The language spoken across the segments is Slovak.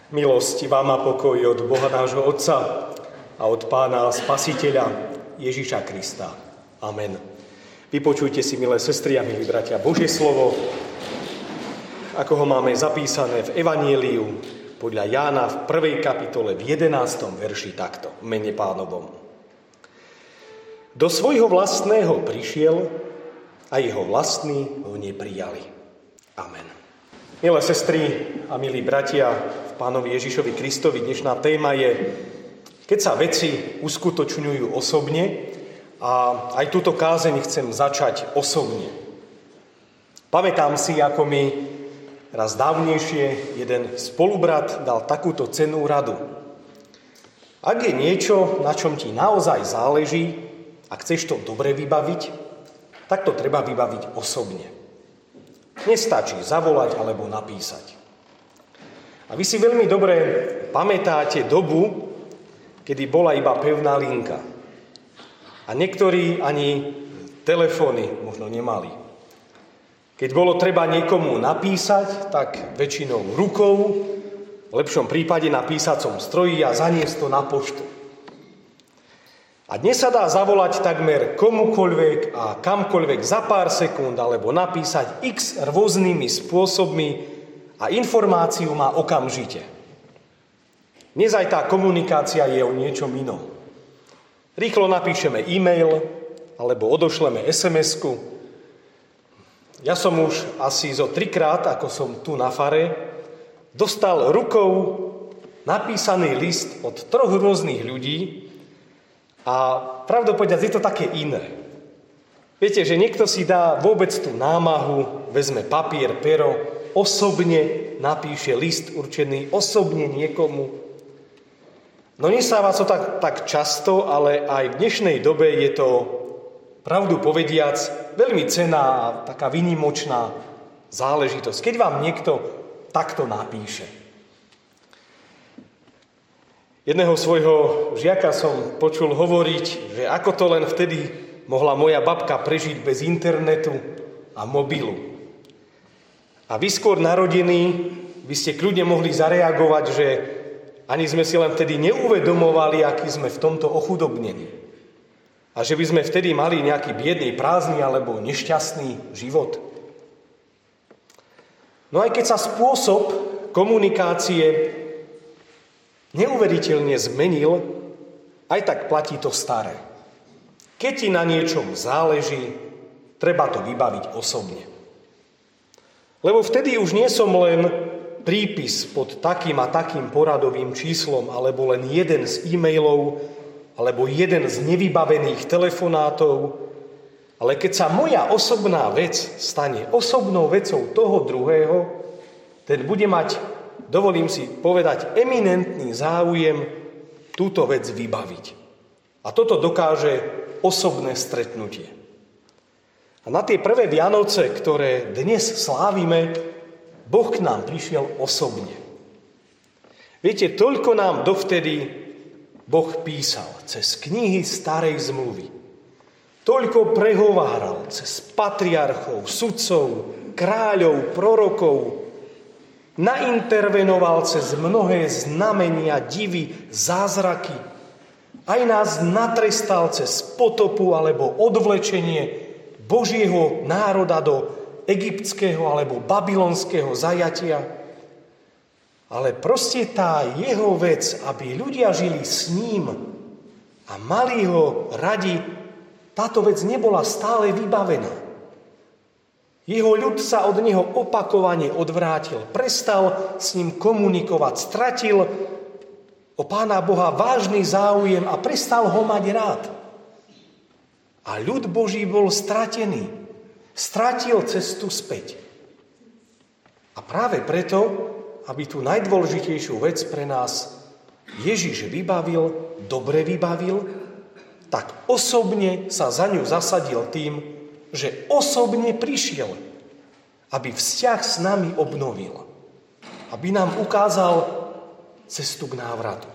Milosť vám a pokoj od Boha nášho Otca a od Pána Spasiteľa Ježiša Krista. Amen. Vypočujte si, milé sestry a milí bratia, Božie slovo, ako ho máme zapísané v Evanjeliu podľa Jána v 1. kapitole v 11. verši takto, v mene Pánovom. Do svojho vlastného prišiel a jeho vlastní ho neprijali. Amen. Milé sestry a milí bratia v Pánovi Ježišovi Kristovi, dnešná téma je, keď sa veci uskutočňujú osobne, a aj túto kázeň chcem začať osobne. Pamätám si, ako mi raz dávnejšie jeden spolubrat dal takúto cennú radu. Ak je niečo, na čom ti naozaj záleží a chceš to dobre vybaviť, tak to treba vybaviť osobne. Nestačí zavolať alebo napísať. A vy si veľmi dobre pamätáte dobu, kedy bola iba pevná linka. A niektorí ani telefóny možno nemali. Keď bolo treba niekomu napísať, tak väčšinou rukou, v lepšom prípade na písacom stroji a zaniesť to na poštu. A dnes sa dá zavolať takmer komukoľvek a kamkoľvek za pár sekúnd alebo napísať x rôznymi spôsobmi a informáciu má okamžite. Dnes aj tá komunikácia je o niečom inom. Rýchlo napíšeme e-mail alebo odošleme SMS-ku. Ja som už asi zo 3-krát, ako som tu na fare, dostal rukou napísaný list od 3 rôznych ľudí. A pravdu povedať, je to také iné. Viete, že niekto si dá vôbec tú námahu, vezme papier, pero, osobne napíše list určený osobne niekomu. No nestáva sa to tak často, ale aj v dnešnej dobe je to, pravdu povediac, veľmi cenná a taká výnimočná záležitosť, keď vám niekto takto napíše. Jedného svojho žiaka som počul hovoriť, že ako to len vtedy mohla moja babka prežiť bez internetu a mobilu. A vy skôr narodení by ste kľudne mohli zareagovať, že ani sme si len vtedy neuvedomovali, aký sme v tomto ochudobnení. A že by sme vtedy mali nejaký biedný, prázdny alebo nešťastný život. No aj keď sa spôsob komunikácie neuveriteľne zmenil, aj tak platí to staré. Keď ti na niečom záleží, treba to vybaviť osobne. Lebo vtedy už nie som len prípis pod takým a takým poradovým číslom, alebo len jeden z e-mailov, alebo jeden z nevybavených telefonátov, ale keď sa moja osobná vec stane osobnou vecou toho druhého, ten bude mať, dovolím si povedať, eminentný záujem túto vec vybaviť. A toto dokáže osobné stretnutie. A na tie prvé Vianoce, ktoré dnes slávime, Boh k nám prišiel osobne. Viete, toľko nám dovtedy Boh písal cez knihy Starej zmluvy. Toľko prehováral cez patriarchov, sudcov, kráľov, prorokov, naintervenoval cez mnohé znamenia, divy, zázraky. Aj nás natrestal cez potopu alebo odvlečenie Božieho národa do egyptského alebo babylonského zajatia. Ale proste tá jeho vec, aby ľudia žili s ním a mali ho radi, táto vec nebola stále vybavená. Jeho ľud sa od neho opakovane odvrátil, prestal s ním komunikovať, stratil o Pána Boha vážny záujem a prestal ho mať rád. A ľud Boží bol stratený, stratil cestu späť. A práve preto, aby tú najdôležitejšiu vec pre nás Ježiš vybavil, dobre vybavil, tak osobne sa za ňu zasadil tým, že osobne prišiel, aby vzťah s nami obnovil, aby nám ukázal cestu k návratu.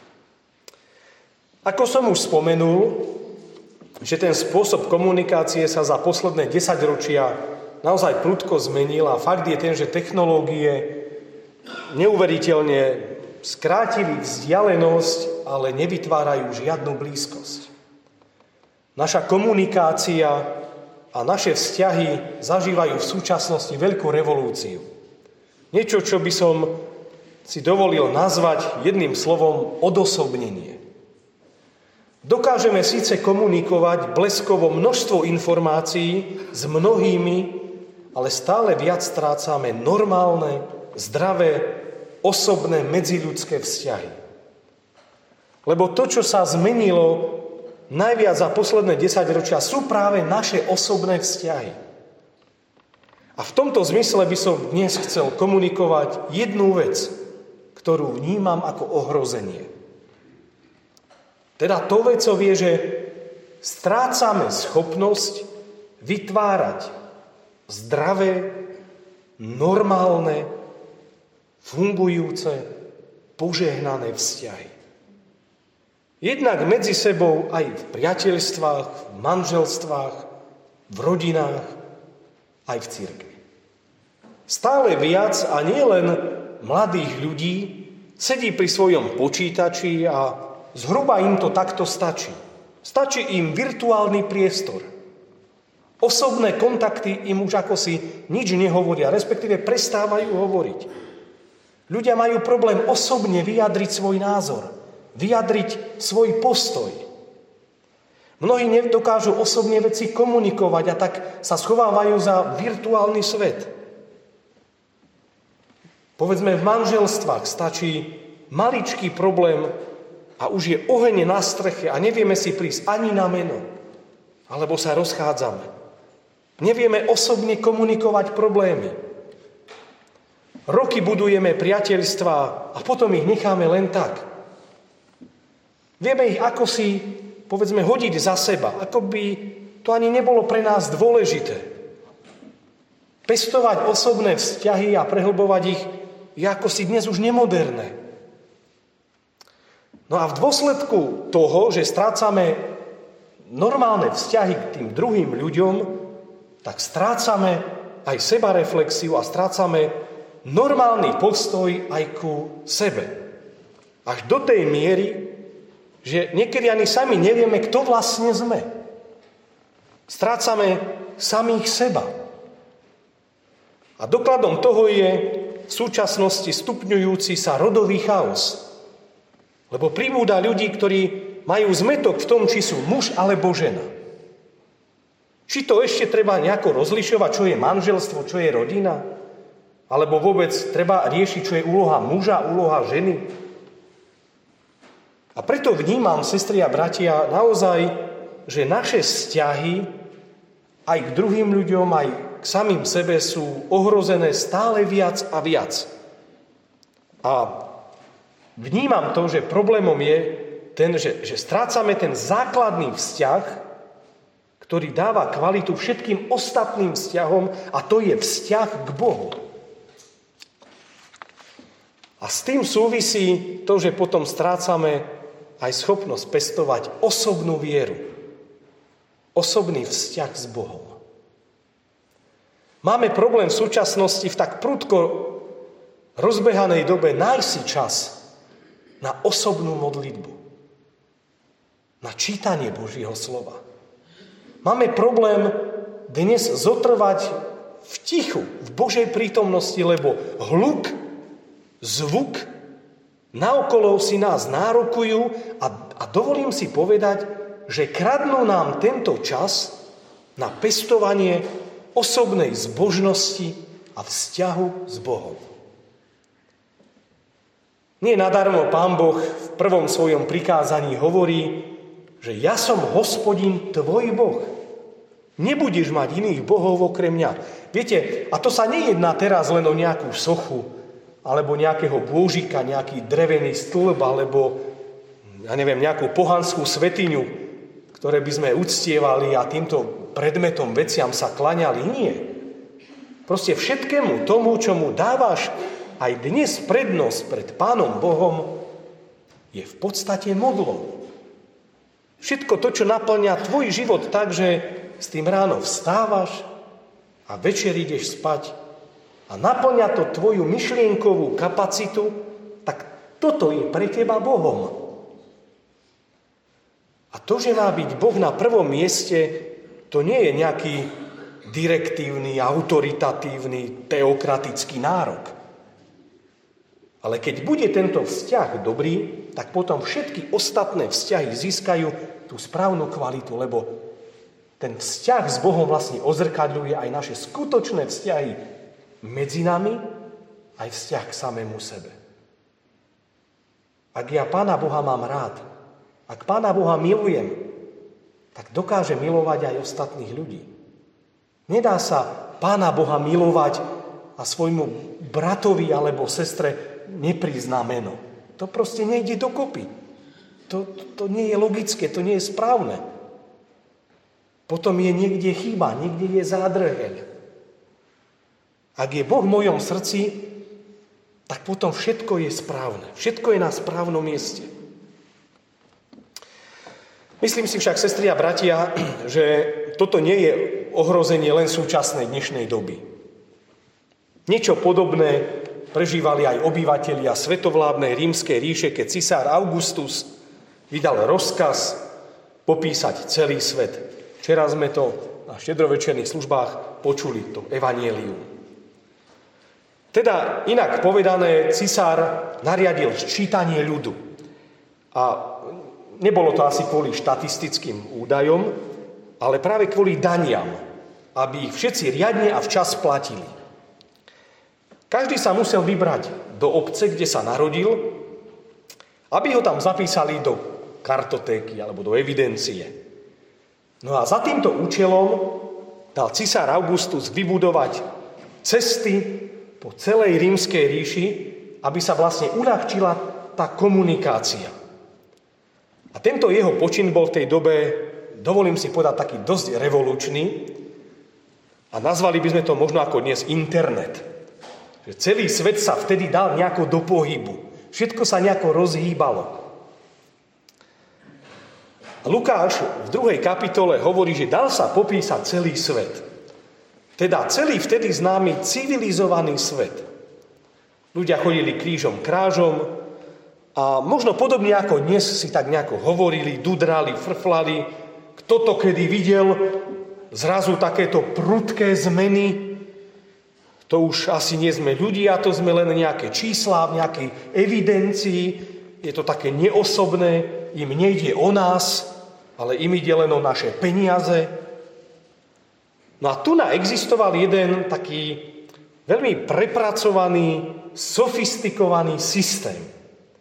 Ako som už spomenul, že ten spôsob komunikácie sa za posledné 10 ročia naozaj prudko zmenil a fakt je ten, že technológie neuveriteľne skrátili vzdialenosť, ale nevytvárajú žiadnu blízkosť. Naša komunikácia a naše vzťahy zažívajú v súčasnosti veľkú revolúciu. Niečo, čo by som si dovolil nazvať jedným slovom odosobnenie. Dokážeme síce komunikovať bleskovo množstvo informácií s mnohými, ale stále viac strácame normálne, zdravé, osobné medziľudské vzťahy. Lebo to, čo sa zmenilo najviac za posledné 10 ročia, sú práve naše osobné vzťahy. A v tomto zmysle by som dnes chcel komunikovať jednu vec, ktorú vnímam ako ohrozenie. Teda to vecou je, že strácame schopnosť vytvárať zdravé, normálne, fungujúce, požehnané vzťahy. Jednak medzi sebou aj v priateľstvách, v manželstvách, v rodinách, aj v cirkvi. Stále viac a nielen mladých ľudí sedí pri svojom počítači a zhruba im to takto stačí. Stačí im virtuálny priestor. Osobné kontakty im už ako si nič nehovoria, respektíve prestávajú hovoriť. Ľudia majú problém osobne vyjadriť svoj názor, vyjadriť svoj postoj. Mnohí nedokážu osobne veci komunikovať a tak sa schovávajú za virtuálny svet. Povedzme, v manželstvách stačí maličký problém a už je oheň na streche a nevieme si prísť ani na meno. Alebo sa rozchádzame. Nevieme osobne komunikovať problémy. Roky budujeme priateľstvá a potom ich necháme len tak. Vieme ich ako si, povedzme, hodiť za seba, ako by to ani nebolo pre nás dôležité. Pestovať osobné vzťahy a prehlbovať ich je ako si dnes už nemoderné. No a v dôsledku toho, že strácame normálne vzťahy k tým druhým ľuďom, tak strácame aj sebareflexiu a strácame normálny postoj aj ku sebe. Až do tej miery, že niekedy ani sami nevieme, kto vlastne sme. Strácame samých seba. A dokladom toho je v súčasnosti stupňujúci sa rodový chaos. Lebo pribúda ľudí, ktorí majú zmätok v tom, či sú muž alebo žena. Či to ešte treba nejako rozlišovať, čo je manželstvo, čo je rodina? Alebo vôbec treba riešiť, čo je úloha muža, úloha ženy? A preto vnímam, sestry a bratia, naozaj, že naše vzťahy aj k druhým ľuďom, aj k samým sebe sú ohrozené stále viac a viac. A vnímam to, že problémom je ten, že strácame ten základný vzťah, ktorý dáva kvalitu všetkým ostatným vzťahom, a to je vzťah k Bohu. A s tým súvisí to, že potom strácame aj schopnosť pestovať osobnú vieru. Osobný vzťah s Bohom. Máme problém v súčasnosti v tak prudko rozbehanej dobe nájsť si čas na osobnú modlitbu. Na čítanie Božieho slova. Máme problém dnes zotrvať v tichu, v Božej prítomnosti, lebo hluk, zvuk naokolo si nás nárokujú a dovolím si povedať, že kradnú nám tento čas na pestovanie osobnej zbožnosti a vzťahu s Bohom. Nie nadarmo Pán Boh v prvom svojom prikázaní hovorí, že ja som Hospodin tvoj Boh. Nebudeš mať iných bohov okrem mňa. Viete, a to sa nejedná teraz len o nejakú sochu, alebo nejakého bôžika, nejaký drevený stĺb, alebo, ja neviem, nejakú pohanskú svätyňu, ktoré by sme uctievali a týmto predmetom, veciam sa klaňali. Nie. Proste všetkému tomu, čomu dávaš aj dnes prednosť pred Pánom Bohom, je v podstate modlou. Všetko to, čo naplňa tvoj život tak, že s tým ráno vstávaš a večer ideš spať a naplňa to tvoju myšlienkovú kapacitu, tak toto je pre teba Bohom. A to, že má byť Boh na prvom mieste, to nie je nejaký direktívny, autoritatívny, teokratický nárok. Ale keď bude tento vzťah dobrý, tak potom všetky ostatné vzťahy získajú tú správnu kvalitu, lebo ten vzťah s Bohom vlastne ozrkadľuje aj naše skutočné vzťahy medzi nami, aj vzťah k samému sebe. Ak ja Pána Boha mám rád, ak Pána Boha milujem, tak dokáže milovať aj ostatných ľudí. Nedá sa Pána Boha milovať a svojmu bratovi alebo sestre neprizná meno. To proste nejde dokopy. To nie je logické, to nie je správne. Potom je niekde chyba, niekde je zádrheľ. Ak je Boh v mojom srdci, tak potom všetko je správne. Všetko je na správnom mieste. Myslím si však, sestri a bratia, že toto nie je ohrozenie len súčasnej dnešnej doby. Niečo podobné prežívali aj obyvatelia svetovládnej rímskej ríše, keď cisár Augustus vydal rozkaz popísať celý svet. Včera sme to na štedrovečerných službách počuli, to evanjelium. Teda inak povedané, cisár nariadil čítanie ľudu. A nebolo to asi kvôli štatistickým údajom, ale práve kvôli daniam, aby ich všetci riadne a včas platili. Každý sa musel vybrať do obce, kde sa narodil, aby ho tam zapísali do kartotéky alebo do evidencie. No a za týmto účelom dal cisár Augustus vybudovať cesty po celej rímskej ríši, aby sa vlastne uľahčila tá komunikácia. A tento jeho počin bol v tej dobe, dovolím si povedať, taký dosť revolučný a nazvali by sme to možno ako dnes internet. Že celý svet sa vtedy dal nejako do pohybu. Všetko sa nejako rozhýbalo. A Lukáš v 2. kapitole hovorí, že dal sa popísať celý svet. Teda celý vtedy známy civilizovaný svet. Ľudia chodili krížom krážom, a možno podobne ako dnes si tak nejako hovorili, dudrali, frflali. Kto to kedy videl, zrazu takéto prudké zmeny, to už asi nie sme ľudia, to sme len nejaké čísla v nejakej evidencii. Je to také neosobné, im nejde o nás, ale im ide len o naše peniaze. No a tu existoval jeden taký veľmi prepracovaný, sofistikovaný systém.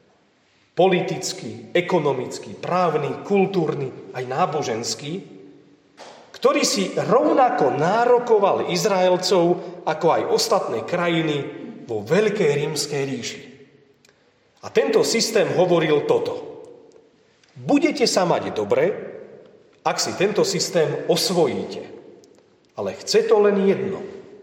Politický, ekonomický, právny, kultúrny, aj náboženský, ktorý si rovnako nárokoval Izraelcov, ako aj ostatné krajiny vo Veľkej rímskej ríši. A tento systém hovoril toto. Budete sa mať dobre, ak si tento systém osvojíte. Ale chce to len jedno.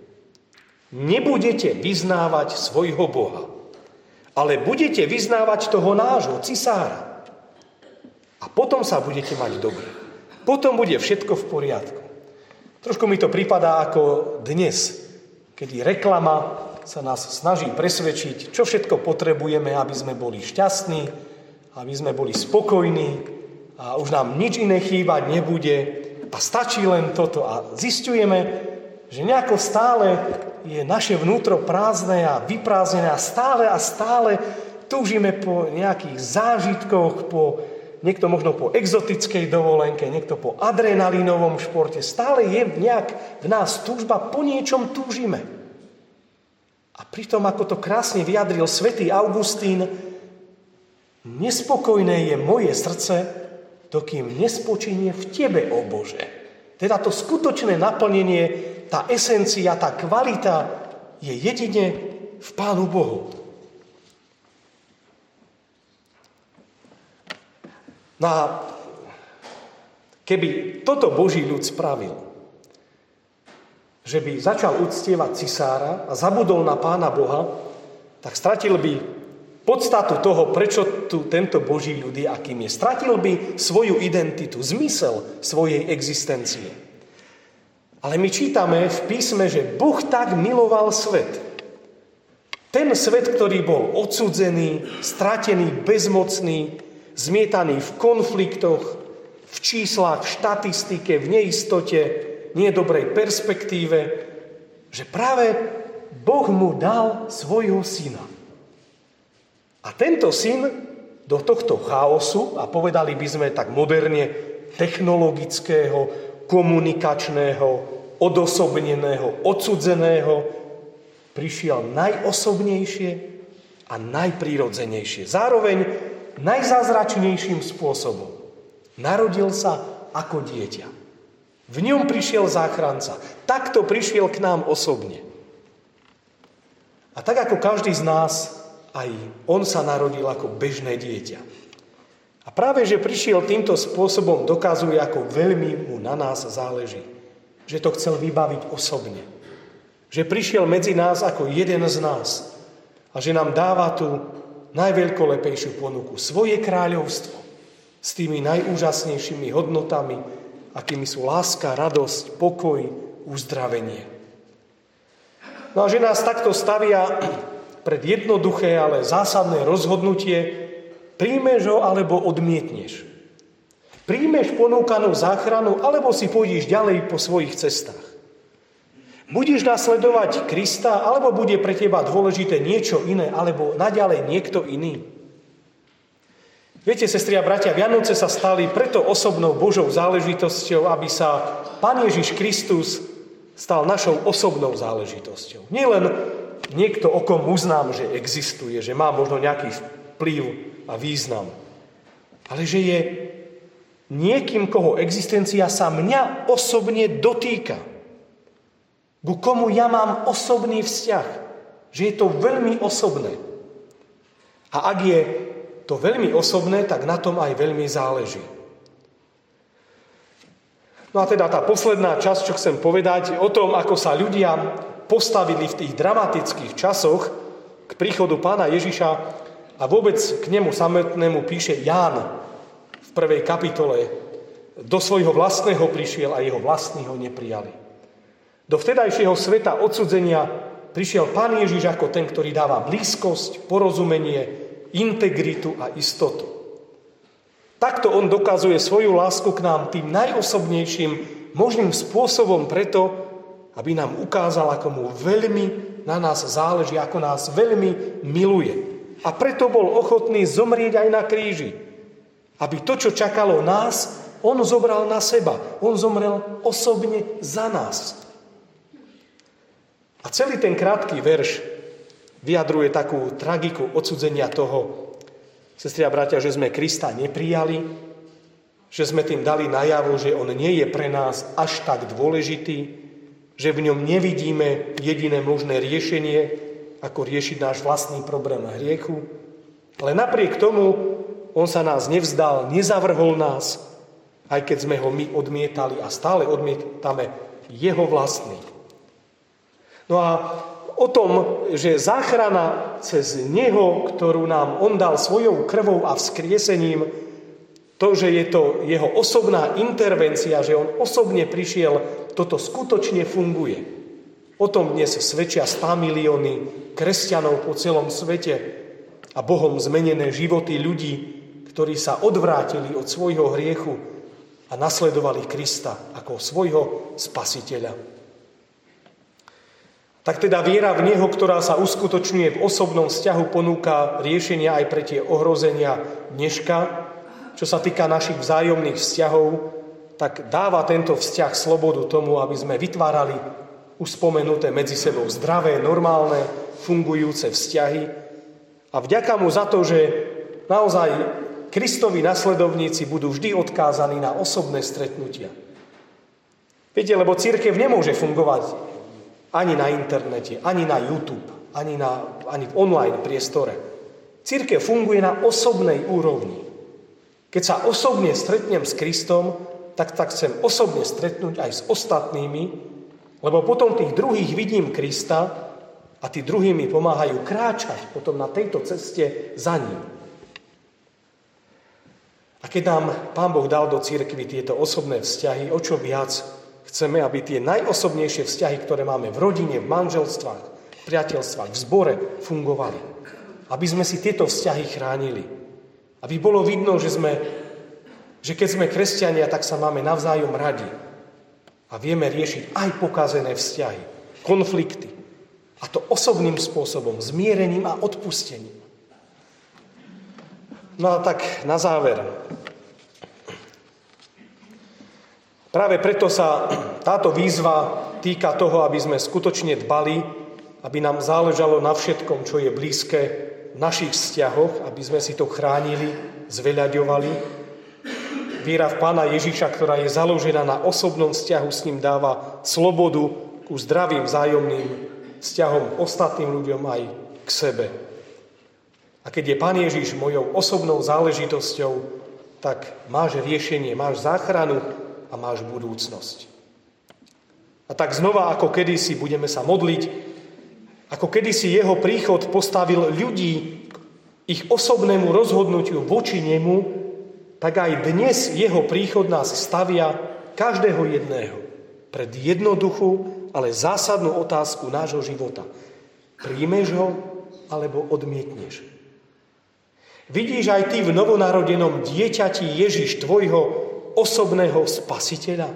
Nebudete vyznávať svojho Boha, ale budete vyznávať toho nášho cisára. A potom sa budete mať dobre. Potom bude všetko v poriadku. Trošku mi to pripadá ako dnes, kedy reklama sa nás snaží presvedčiť, čo všetko potrebujeme, aby sme boli šťastní, aby sme boli spokojní a už nám nič iné chýbať nebude a stačí len toto. A zisťujeme, že nejako stále je naše vnútro prázdne a vyprázdnené a stále túžime po nejakých zážitkoch, niekto možno po exotickej dovolenke, niekto po adrenalínovom športe. Stále je nejak v nás túžba, po niečom túžime. A pritom, ako to krásne vyjadril svätý Augustín, nespokojné je moje srdce, dokým nespočinie v tebe, ó Bože. Teda to skutočné naplnenie, tá esencia, tá kvalita je jedine v Pánu Bohu. No a keby toto Boží ľud spravil, že by začal uctievať cisára a zabudol na Pána Boha, tak stratil by podstatu toho, prečo tu tento Boží ľud je, akým je. Stratil by svoju identitu, zmysel svojej existencie. Ale my čítame v písme, že Boh tak miloval svet. Ten svet, ktorý bol odsudzený, stratený, bezmocný, zmietaný v konfliktoch, v číslach, v štatistike, v neistote, nedobrej perspektíve, že práve Boh mu dal svojho syna. A tento syn do tohto chaosu, a povedali by sme tak moderne, technologického, komunikačného, odosobneného, odsudzeného, prišiel najosobnejšie a najprirodzenejšie. Zároveň najzázračnejším spôsobom. Narodil sa ako dieťa. V ňom prišiel záchranca. Takto prišiel k nám osobne. A tak ako každý z nás, aj on sa narodil ako bežné dieťa. A práve, že prišiel týmto spôsobom, dokazuje, ako veľmi mu na nás záleží. Že to chcel vybaviť osobne. Že prišiel medzi nás ako jeden z nás. A že nám dáva tú najveľkolepejšiu ponuku. Svoje kráľovstvo. S tými najúžasnejšími hodnotami, akými sú láska, radosť, pokoj, uzdravenie. No a že nás takto stavia pred jednoduché, ale zásadné rozhodnutie, príjmeš ho alebo odmietneš. Príjmeš ponúkanú záchranu alebo si pôjdeš ďalej po svojich cestách. Budeš nasledovať Krista alebo bude pre teba dôležité niečo iné alebo naďalej niekto iný. Viete, sestri a bratia, Vianoce sa stali preto osobnou Božou záležitosťou, aby sa Pán Ježiš Kristus stal našou osobnou záležitosťou. Nielen niekto, o kom uznám, že existuje, že má možno nejaký vplyv a význam, ale že je niekým, koho existencia sa mňa osobne dotýka. Ku komu ja mám osobný vzťah. Že je to veľmi osobné. A ak je to veľmi osobné, tak na tom aj veľmi záleží. No a teda tá posledná časť, čo chcem povedať, o tom, ako sa ľudia postavili v tých dramatických časoch k príchodu Pána Ježiša a vôbec k nemu samotnému píše Ján v 1. kapitole. Do svojho vlastného prišiel a jeho vlastní ho neprijali. Do vtedajšieho sveta odsudzenia prišiel Pán Ježiš ako ten, ktorý dáva blízkosť, porozumenie, integritu a istotu. Takto on dokazuje svoju lásku k nám tým najosobnejším možným spôsobom preto, aby nám ukázal, ako mu veľmi na nás záleží, ako nás veľmi miluje. A preto bol ochotný zomrieť aj na kríži. Aby to, čo čakalo nás, on zobral na seba. On zomrel osobne za nás. A celý ten krátky verš vyjadruje takú tragiku odsudzenia toho, sestri a bratia, že sme Krista neprijali, že sme tým dali najavo, že on nie je pre nás až tak dôležitý, že v ňom nevidíme jediné možné riešenie, ako riešiť náš vlastný problém hriechu. Ale napriek tomu on sa nás nevzdal, nezavrhol nás, aj keď sme ho my odmietali a stále odmietame jeho vlastný. No a o tom, že záchrana cez neho, ktorú nám on dal svojou krvou a vzkriesením, to, že je to jeho osobná intervencia, že on osobne prišiel, toto skutočne funguje. O tom dnes svedčia 100 milióny kresťanov po celom svete a Bohom zmenené životy ľudí, ktorí sa odvrátili od svojho hriechu a nasledovali Krista ako svojho spasiteľa. Tak teda viera v Neho, ktorá sa uskutočňuje v osobnom vzťahu, ponúka riešenia aj pre tie ohrozenia dneška. Čo sa týka našich vzájomných vzťahov, tak dáva tento vzťah slobodu tomu, aby sme vytvárali už spomenuté medzi sebou zdravé, normálne, fungujúce vzťahy. A vďaka mu za to, že naozaj Kristovi nasledovníci budú vždy odkázaní na osobné stretnutia. Viete, lebo cirkev nemôže fungovať ani na internete, ani na YouTube, ani v online priestore. Cirkev funguje na osobnej úrovni. Keď sa osobne stretnem s Kristom, tak chcem osobne stretnúť aj s ostatnými, lebo potom tých druhých vidím Krista a tí druhí mi pomáhajú kráčať potom na tejto ceste za ním. A keď nám Pán Boh dal do cirkvi tieto osobné vzťahy, o čo viac chceme, aby tie najosobnejšie vzťahy, ktoré máme v rodine, v manželstvách, priateľstvách, v zbore fungovali. Aby sme si tieto vzťahy chránili. Aby bolo vidno, že keď sme kresťania, tak sa máme navzájom radi. A vieme riešiť aj pokazené vzťahy, konflikty. A to osobným spôsobom, zmierením a odpustením. No a tak na záver. Práve preto sa táto výzva týka toho, aby sme skutočne dbali, aby nám záležalo na všetkom, čo je blízke v našich vzťahoch, aby sme si to chránili, zveľaďovali. Viera v Pána Ježiša, ktorá je založená na osobnom vzťahu, s ním dáva slobodu ku zdravým vzájomným vzťahom ostatným ľuďom aj k sebe. A keď je Pán Ježiš mojou osobnou záležitosťou, tak máš riešenie, máš záchranu a máš budúcnosť. A tak znova, ako kedysi, budeme sa modliť, ako kedysi jeho príchod postavil ľudí ich osobnému rozhodnutiu voči nemu, tak aj dnes jeho príchod nás stavia každého jedného pred jednoduchú, ale zásadnú otázku nášho života. Príjmeš ho, alebo odmietneš? Vidíš aj ty v novonarodenom dieťati Ježiš tvojho osobného spasiteľa?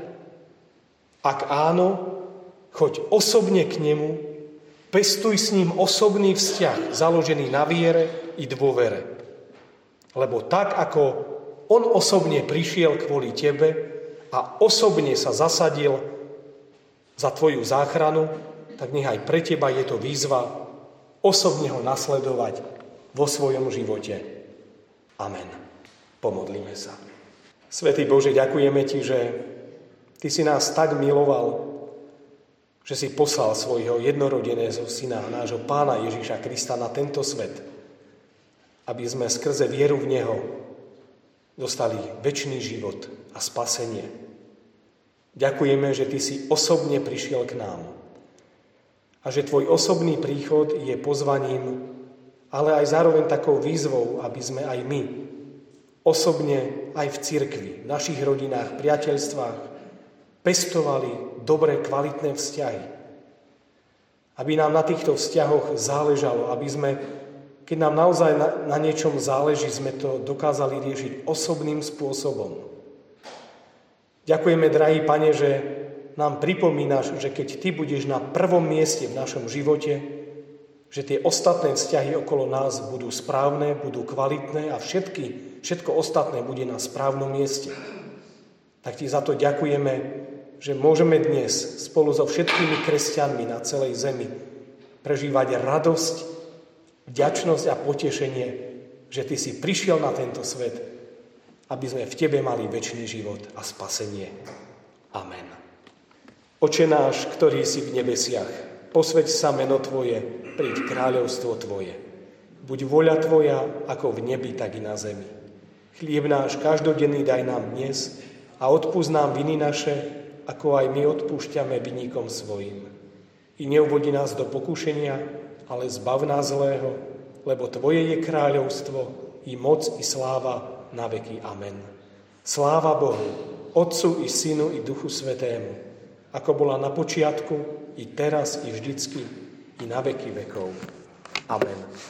Ak áno, choď osobne k nemu, pestuj s ním osobný vzťah, založený na viere i dôvere. Lebo tak, ako on osobne prišiel kvôli tebe a osobne sa zasadil za tvoju záchranu, tak nech aj pre teba je to výzva osobne ho nasledovať vo svojom živote. Amen. Pomodlíme sa. Svätý Bože, ďakujeme ti, že ty si nás tak miloval, že si poslal svojho jednorodeného syna, nášho Pána Ježiša Krista na tento svet, aby sme skrze vieru v neho dostali večný život a spasenie. Ďakujeme, že ty si osobne prišiel k nám a že tvoj osobný príchod je pozvaním, ale aj zároveň takou výzvou, aby sme aj my osobne aj v cirkvi, v našich rodinách, priateľstvách pestovali dobré, kvalitné vzťahy. Aby nám na týchto vzťahoch záležalo, aby sme, keď nám naozaj na niečom záleží, sme to dokázali riešiť osobným spôsobom. Ďakujeme, drahý Pane, že nám pripomínaš, že keď ty budeš na prvom mieste v našom živote, že tie ostatné vzťahy okolo nás budú správne, budú kvalitné a všetko ostatné bude na správnom mieste. Tak ti za to ďakujeme, že môžeme dnes spolu so všetkými kresťanmi na celej zemi prežívať radosť, vďačnosť a potešenie, že ty si prišiel na tento svet, aby sme v tebe mali večný život a spasenie. Amen. Oče náš, ktorý si v nebesiach, posväť sa meno tvoje, príď kráľovstvo tvoje. Buď voľa tvoja, ako v nebi, tak i na zemi. Chlieb náš každodenný daj nám dnes a odpúsť nám viny naše, ako aj my odpúšťame vinníkom svojim. I neuvodi nás do pokušenia, ale zbav nás zlého, lebo tvoje je kráľovstvo, i moc, i sláva na veky. Amen. Sláva Bohu, Otcu i Synu i Duchu Svätému, ako bola na počiatku, i teraz, i vždycky, i na veky vekov. Amen.